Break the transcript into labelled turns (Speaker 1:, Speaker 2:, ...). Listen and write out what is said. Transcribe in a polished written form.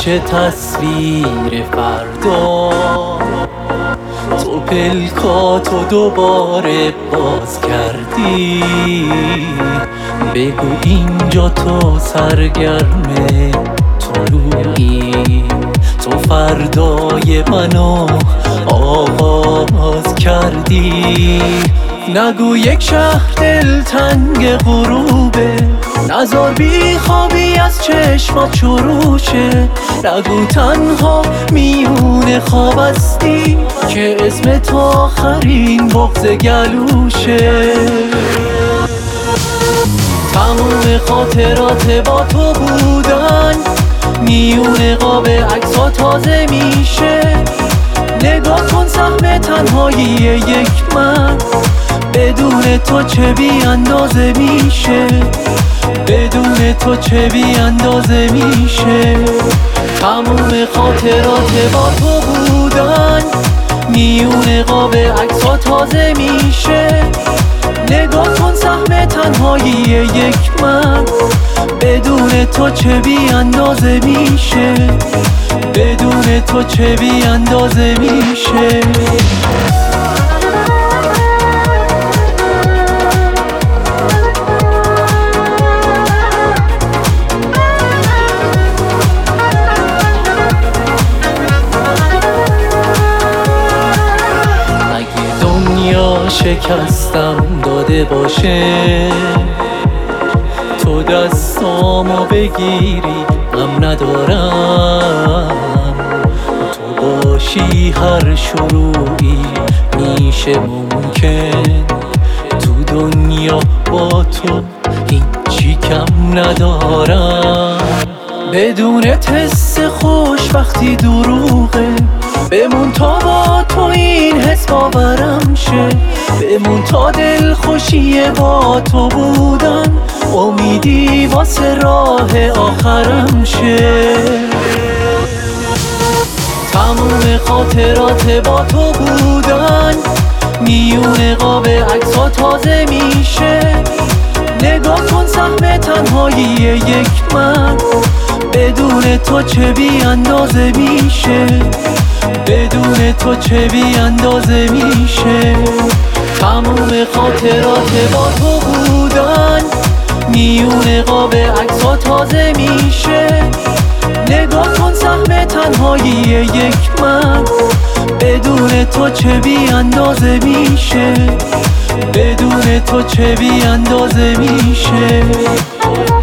Speaker 1: میشه تصویر فردا. تو پلکاتو دوباره باز کردی، بگو اینجا تو سرگرم طلوعی، تو فردای منو آغاز کردی. نگو یک شهر دلتنگ غروبه، نزار بی خوابی از چشمات شروع شه. نگو تنها میون خواب هستی که اسم تو آخرین بغض گلوشه. تموم خاطرات با تو بودن میون قاب عکس‌ها تازه میشه. نگاه کن سهم تنهایی یک من، بدون تو چه بی اندازه میشه، بدون تو چه بی اندازه میشه. تموم خاطرات با تو بودن میون قاب عکس‌ها تازه میشه. نگاه کن سهم تنهایی یک من، بدون تو چه بی اندازه میشه، بدون تو چه بی اندازه میشه. شکستم داده باشه تو دستامو بگیری، غم ندارم. تو باشی هر شروعی میشه ممکن، تو دنیا با تو هیچی کم ندارم. بدون تست خوشبختی دروغه، بمون تا با تو این حس باورم شه. بمون تا دل خوشی با تو بودن امیدی واسه راه آخرم شه. تموم خاطرات با تو بودن میون قاب عکس‌ها تازه میشه. نگاه کن سهم تنهایی یک من، بدون تو چه بی اندازه میشه، بدون تو چه بی اندازه میشه. تموم خاطرات با تو بودن میون قاب عکس‌ها تازه میشه. نگاه کن سهم تنهایی یک من، بدون تو چه بی اندازه میشه، بدون تو چه بی اندازه میشه.